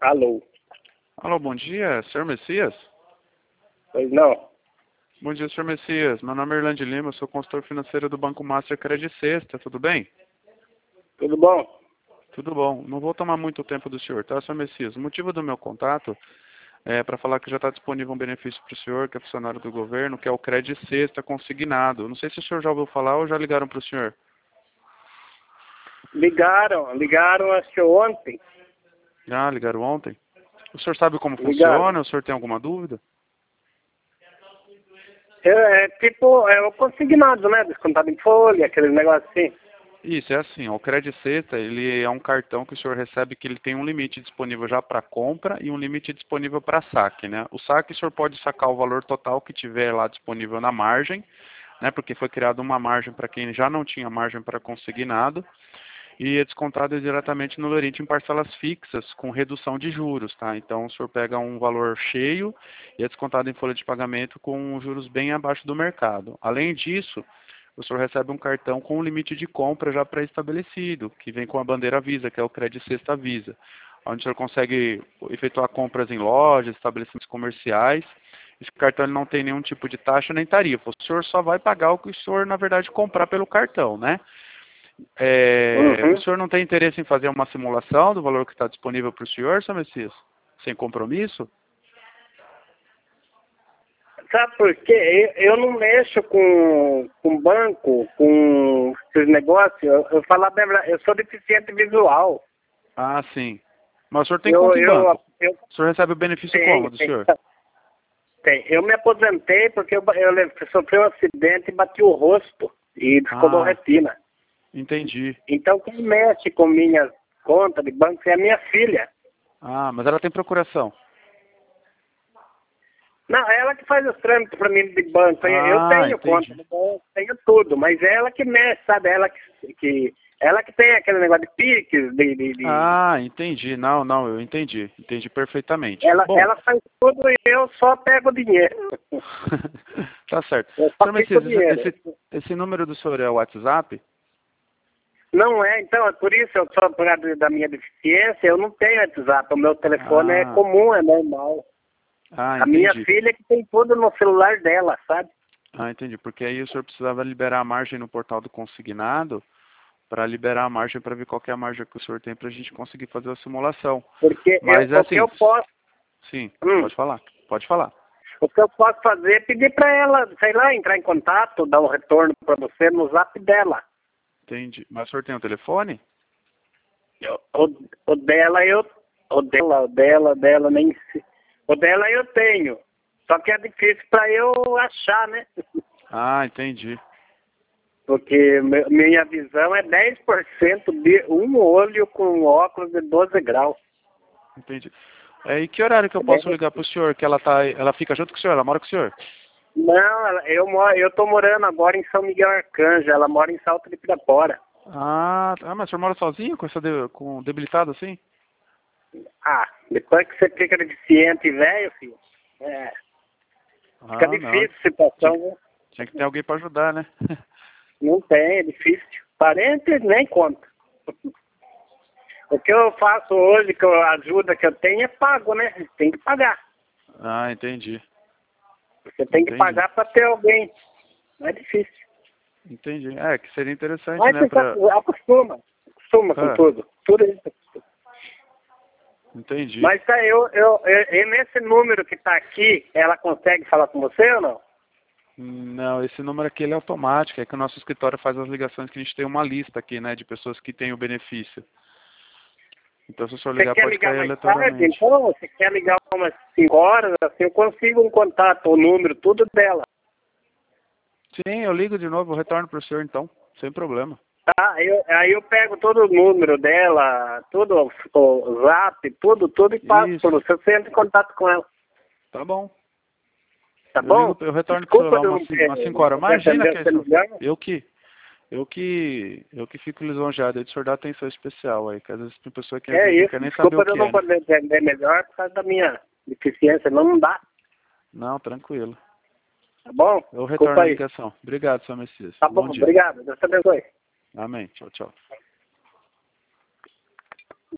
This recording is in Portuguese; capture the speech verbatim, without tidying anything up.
Alô? Alô, bom dia, senhor Messias? Pois não? Bom dia, senhor Messias. Meu nome é Irlande Lima, eu sou consultor financeiro do Banco Master Credit Sexta, tudo bem? Tudo bom? Tudo bom. Não vou tomar muito tempo do senhor, tá, senhor Messias? O motivo do meu contato é para falar que já está disponível um benefício para o senhor, que é funcionário do governo, que é o Credit Sexta consignado. Não sei se o senhor já ouviu falar ou já ligaram para o senhor. Ligaram, ligaram acho que ontem. Ah, ligaram ontem? O senhor sabe como Ligaram. funciona? O senhor tem alguma dúvida? É, é tipo, é o consignado, né? Descontado em folha, aquele negócio assim. Isso, é assim, ó, o Credit Sexta, ele é um cartão que o senhor recebe que ele tem um limite disponível já para compra e um limite disponível para saque, né? O saque o senhor pode sacar o valor total que tiver lá disponível na margem, né? Porque foi criada uma margem para quem já não tinha margem para consignado e é descontado diretamente no limite em parcelas fixas com redução de juros, tá? Então o senhor pega um valor cheio e é descontado em folha de pagamento com juros bem abaixo do mercado. Além disso, o senhor recebe um cartão com um limite de compra já pré-estabelecido, que vem com a bandeira Visa, que é o Credit Sexta Visa, onde o senhor consegue efetuar compras em lojas, estabelecimentos comerciais. Esse cartão ele não tem nenhum tipo de taxa nem tarifa. O senhor só vai pagar o que o senhor, na verdade, comprar pelo cartão, né? É, o Uhum. senhor não tem interesse em fazer uma simulação do valor que está disponível para o senhor, senhor Messias? Sem compromisso? Sabe por quê? Eu, eu não mexo com, com banco, com esses negócios. Eu, eu falar bem, a verdade, eu sou deficiente visual. Ah, sim. Mas o senhor tem Eu, conta em eu, banco. eu O senhor recebe o benefício como tenho, do tenho, senhor? tenho. Eu me aposentei porque eu, eu le- sofri um acidente e bati o rosto e descolou a Ah, retina. entendi. Então quem mexe com minhas contas de banco é a minha filha. Ah, mas ela tem procuração. Não, ela que faz os trâmites para mim de banco. Eu eu Ah, tenho conta entendi. de banco, tenho tudo, mas é ela que mexe, sabe? Ela que, que ela que tem aquele negócio de piques, de, de, de- Ah, entendi. Não, não, eu entendi. Entendi perfeitamente. ela, Bom, ela faz tudo e eu só pego o dinheiro. tá certo. Eu só senhor fico o Messias, dinheiro. esse, esse, esse número do senhor é o WhatsApp? Não é, então, é por isso, eu só por causa da minha deficiência, eu não tenho WhatsApp. O meu telefone é Ah, comum, é normal. ah, A minha entendi. filha que tem tudo no celular dela, sabe? Ah, entendi. Porque aí o senhor precisava liberar a margem no portal do consignado para liberar a margem para ver qual que é a margem que o senhor tem para a gente conseguir fazer a simulação. Porque eu, Mas é o que assim, eu posso, sim, hum, pode falar, pode falar. o que eu posso fazer é pedir para ela, sei lá, entrar em contato, dar um retorno para você no zap dela. Entendi. Mas o senhor tem o telefone? Eu- O, o dela eu, o dela, o dela, o dela, nem sei. O dela eu tenho. Só que é difícil para eu achar, né? Ah, entendi. Porque me- minha visão é dez por cento de um olho com óculos de doze graus. Entendi. É, e que horário que eu É bem posso ligar para o senhor? Que ela tá, ela fica junto com o senhor? Ela mora com o senhor? Não, ela- eu moro, eu tô morando agora em São Miguel Arcanjo, ela mora em Salto de Pirapora. Ah, tá. Ah, mas o senhor mora sozinho com essa de, com debilitado assim? Ah, depois que você fica deficiente e velho, filho, é, fica Ah, não. difícil a Tinha, situação, que- né? tinha que ter alguém para ajudar, né? Não tem, é difícil. Parente nem conta. O que eu faço hoje, que a ajuda que eu tenho é pago, né? Tem que pagar. Ah, entendi. Você tem que Entendi. pagar para ter alguém. Não é difícil. Entendi. É, que seria interessante, Mas né, você já pra... acostuma. Acostuma com Ah, tudo. Tudo isso. entendi. Mas tá, eu, eu, eu, e nesse número que tá aqui, ela consegue falar com você ou não? Não, esse número aqui ele é automático, é que o nosso escritório faz as ligações que a gente tem uma lista aqui, né, de pessoas que têm o benefício. Então, se o senhor Você ligar, quer pode ligar cair mais tarde? aleatoriamente. Então, você quer ligar umas cinco horas, assim, eu consigo um contato, o número, tudo dela. Sim, eu ligo de novo, eu retorno para o senhor, então, sem problema. Tá? Aí eu, aí eu pego todo o número dela, tudo, o, o zap, tudo, tudo e passo por Isso, você. Você entra em contato com ela. tá bom. Tá Eu ligo, bom? eu retorno pro senhor Desculpa lá de umas não cinco, ter umas cinco horas. Imagina atendeu que é você isso. ligando. Eu que, eu que, eu que fico lisonjeado aí de o senhor dar atenção especial aí, que às vezes tem pessoa que às É vezes não isso, quer nem saber desculpa o de eu que não é, né? poder entender melhor por causa da minha deficiência. Não, não dá, Não, tranquilo. tá bom? Eu Desculpa retorno a aí. ligação. Obrigado, senhor Messias. Tá bom, Bom dia. obrigado. Deus te abençoe. Amém. Tchau, tchau.